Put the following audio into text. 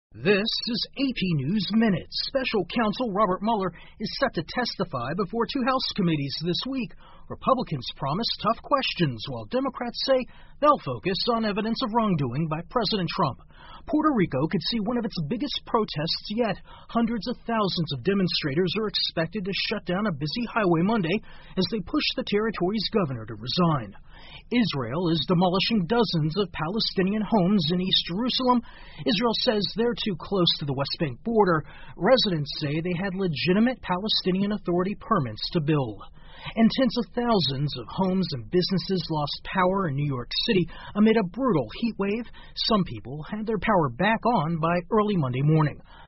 This is AP News Minute. Special counsel Robert Mueller is set to testify before two House committees this week. Republicans promise tough questions, while Democrats say they'll focus on evidence of wrongdoing by President Trump. Puerto Rico could see one of its biggest protests yet. Hundreds of thousands of demonstrators are expected to shut down a busy highway Monday as they push the territory's governor to resign. Israel is demolishing dozens of Palestinian homes in East Jerusalem. Israel says they're too close to the West Bank border. Residents say they had legitimate Palestinian Authority permits to build. And tens of thousands of homes and businesses lost power in New York City amid a brutal heat wave. Some people had their power back on by early Monday morning.